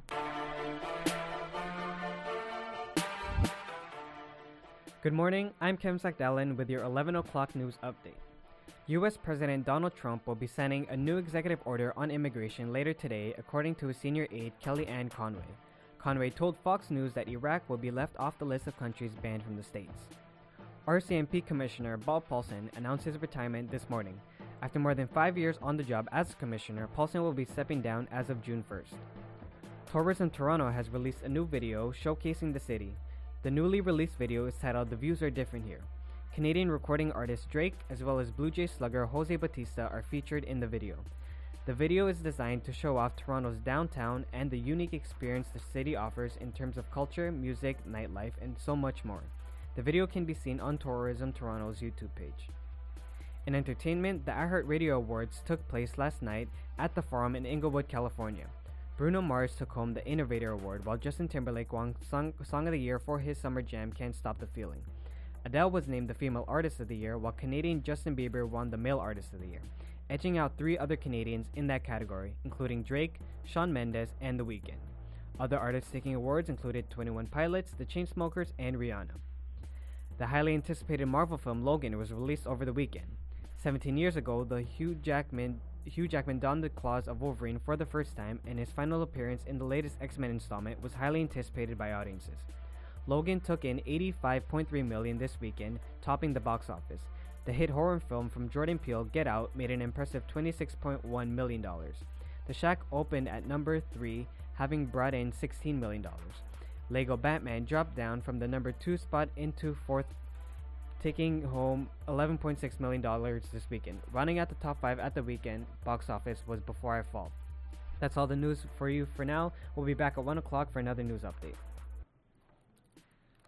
Good morning, I'm Kim Sakdalan with your 11 o'clock news update. U.S. President Donald Trump will be signing a new executive order on immigration later today, according to his senior aide Kellyanne Conway. Conway told Fox News that Iraq will be left off the list of countries banned from the states. RCMP Commissioner Bob Paulson announced his retirement this morning. After more than 5 years on the job as commissioner, Paulson will be stepping down as of June 1st. Tourism Toronto has released a new video showcasing the city. The newly released video is titled "The Views Are Different Here." Canadian recording artist Drake, as well as Blue Jay slugger Jose Bautista, are featured in the video. The video is designed to show off Toronto's downtown and the unique experience the city offers in terms of culture, music, nightlife, and so much more. The video can be seen on Tourism Toronto's YouTube page. In entertainment, the iHeartRadio Awards took place last night at the Forum in Inglewood, California. Bruno Mars took home the Innovator Award, while Justin Timberlake won Song of the Year for his summer jam Can't Stop the Feeling. Adele was named the Female Artist of the Year, while Canadian Justin Bieber won the Male Artist of the Year, edging out 3 other Canadians in that category, including Drake, Shawn Mendes, and The Weeknd. Other artists taking awards included 21 Pilots, The Chainsmokers, and Rihanna. The highly anticipated Marvel film Logan was released over the weekend. 17 years ago, Hugh Jackman donned the claws of Wolverine for the first time, and his final appearance in the latest X-Men installment was highly anticipated by audiences. Logan took in $85.3 million this weekend, topping the box office. The hit horror film from Jordan Peele, Get Out, made an impressive $26.1 million. The Shack opened at number 3, having brought in $16 million. Lego Batman dropped down from the number 2 spot into 4th, taking home $11.6 million this weekend. Running at the top 5 at the weekend box office was Before I Fall. That's all the news for you for now. We'll be back at 1 o'clock for another news update.